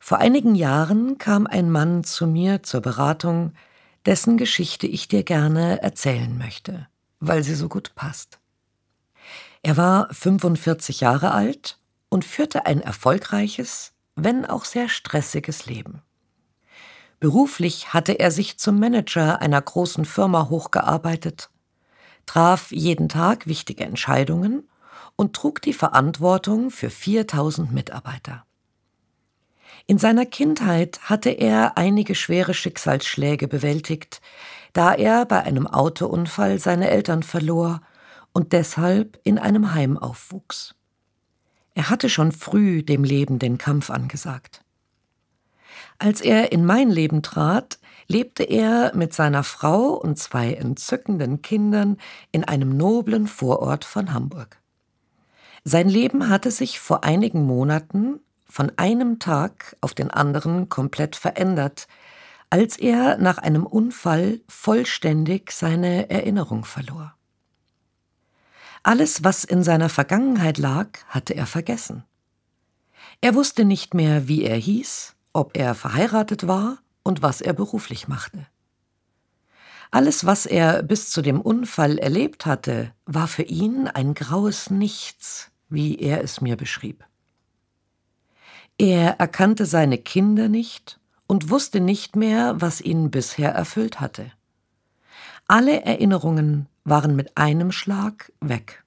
Vor einigen Jahren kam ein Mann zu mir zur Beratung, dessen Geschichte ich dir gerne erzählen möchte, weil sie so gut passt. Er war 45 Jahre alt und führte ein erfolgreiches, wenn auch sehr stressiges Leben. Beruflich hatte er sich zum Manager einer großen Firma hochgearbeitet, traf jeden Tag wichtige Entscheidungen und trug die Verantwortung für 4.000 Mitarbeiter. In seiner Kindheit hatte er einige schwere Schicksalsschläge bewältigt, da er bei einem Autounfall seine Eltern verlor und deshalb in einem Heim aufwuchs. Er hatte schon früh dem Leben den Kampf angesagt. Als er in mein Leben trat, lebte er mit seiner Frau und 2 entzückenden Kindern in einem noblen Vorort von Hamburg. Sein Leben hatte sich vor einigen Monaten von einem Tag auf den anderen komplett verändert, als er nach einem Unfall vollständig seine Erinnerung verlor. Alles, was in seiner Vergangenheit lag, hatte er vergessen. Er wusste nicht mehr, wie er hieß, ob er verheiratet war und was er beruflich machte. Alles, was er bis zu dem Unfall erlebt hatte, war für ihn ein graues Nichts, wie er es mir beschrieb. Er erkannte seine Kinder nicht und wusste nicht mehr, was ihn bisher erfüllt hatte. Alle Erinnerungen waren mit einem Schlag weg.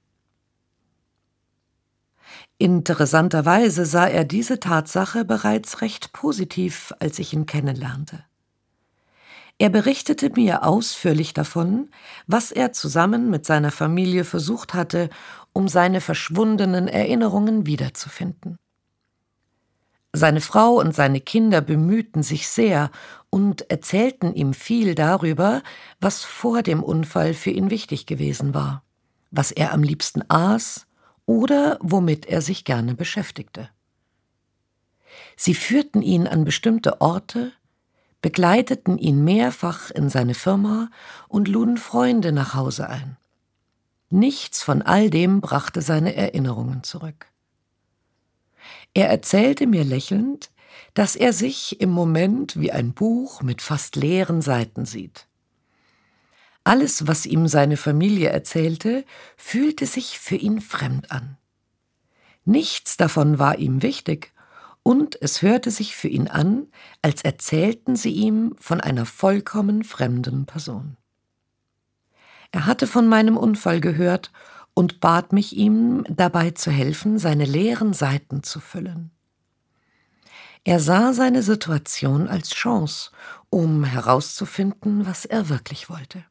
Interessanterweise sah er diese Tatsache bereits recht positiv, als ich ihn kennenlernte. Er berichtete mir ausführlich davon, was er zusammen mit seiner Familie versucht hatte, um seine verschwundenen Erinnerungen wiederzufinden. Seine Frau und seine Kinder bemühten sich sehr und erzählten ihm viel darüber, was vor dem Unfall für ihn wichtig gewesen war, was er am liebsten aß oder womit er sich gerne beschäftigte. Sie führten ihn an bestimmte Orte, begleiteten ihn mehrfach in seine Firma und luden Freunde nach Hause ein. Nichts von all dem brachte seine Erinnerungen zurück. Er erzählte mir lächelnd, dass er sich im Moment wie ein Buch mit fast leeren Seiten sieht. Alles, was ihm seine Familie erzählte, fühlte sich für ihn fremd an. Nichts davon war ihm wichtig, und es hörte sich für ihn an, als erzählten sie ihm von einer vollkommen fremden Person. Er hatte von meinem Unfall gehört und bat mich, ihm dabei zu helfen, seine leeren Seiten zu füllen. Er sah seine Situation als Chance, um herauszufinden, was er wirklich wollte.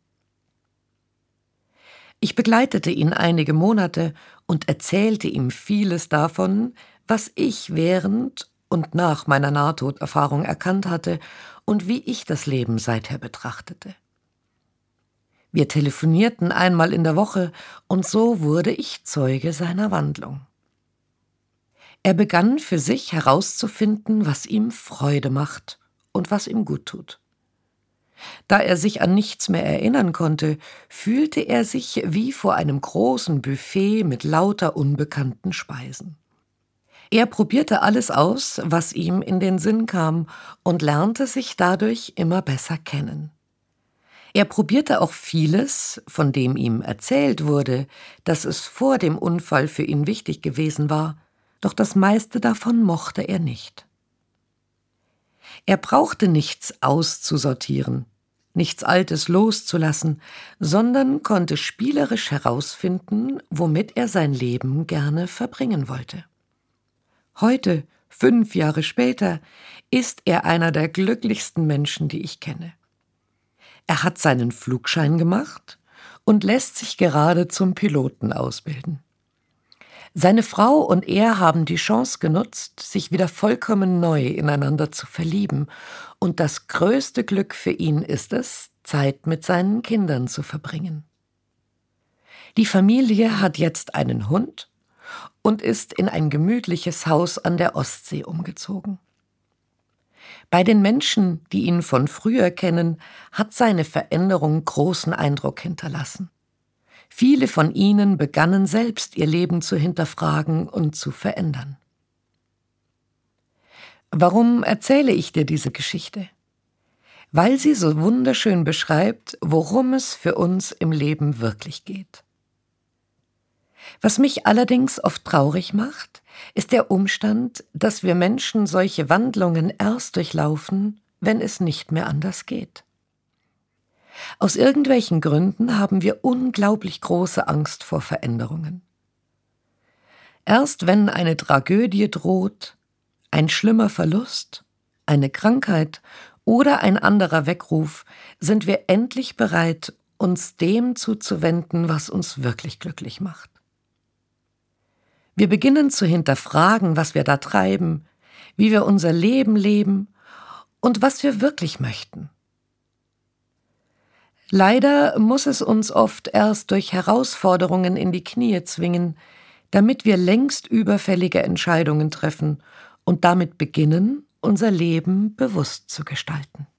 Ich begleitete ihn einige Monate und erzählte ihm vieles davon, was ich während und nach meiner Nahtoderfahrung erkannt hatte und wie ich das Leben seither betrachtete. Wir telefonierten einmal in der Woche und so wurde ich Zeuge seiner Wandlung. Er begann für sich herauszufinden, was ihm Freude macht und was ihm gut tut. Da er sich an nichts mehr erinnern konnte, fühlte er sich wie vor einem großen Buffet mit lauter unbekannten Speisen. Er probierte alles aus, was ihm in den Sinn kam, und lernte sich dadurch immer besser kennen. Er probierte auch vieles, von dem ihm erzählt wurde, dass es vor dem Unfall für ihn wichtig gewesen war, doch das meiste davon mochte er nicht. Er brauchte nichts auszusortieren, nichts Altes loszulassen, sondern konnte spielerisch herausfinden, womit er sein Leben gerne verbringen wollte. Heute, 5 Jahre später, ist er einer der glücklichsten Menschen, die ich kenne. Er hat seinen Flugschein gemacht und lässt sich gerade zum Piloten ausbilden. Seine Frau und er haben die Chance genutzt, sich wieder vollkommen neu ineinander zu verlieben, und das größte Glück für ihn ist es, Zeit mit seinen Kindern zu verbringen. Die Familie hat jetzt einen Hund und ist in ein gemütliches Haus an der Ostsee umgezogen. Bei den Menschen, die ihn von früher kennen, hat seine Veränderung großen Eindruck hinterlassen. Viele von ihnen begannen selbst ihr Leben zu hinterfragen und zu verändern. Warum erzähle ich dir diese Geschichte? Weil sie so wunderschön beschreibt, worum es für uns im Leben wirklich geht. Was mich allerdings oft traurig macht, ist der Umstand, dass wir Menschen solche Wandlungen erst durchlaufen, wenn es nicht mehr anders geht. Aus irgendwelchen Gründen haben wir unglaublich große Angst vor Veränderungen. Erst wenn eine Tragödie droht, ein schlimmer Verlust, eine Krankheit oder ein anderer Weckruf, sind wir endlich bereit, uns dem zuzuwenden, was uns wirklich glücklich macht. Wir beginnen zu hinterfragen, was wir da treiben, wie wir unser Leben leben und was wir wirklich möchten. Leider muss es uns oft erst durch Herausforderungen in die Knie zwingen, damit wir längst überfällige Entscheidungen treffen und damit beginnen, unser Leben bewusst zu gestalten.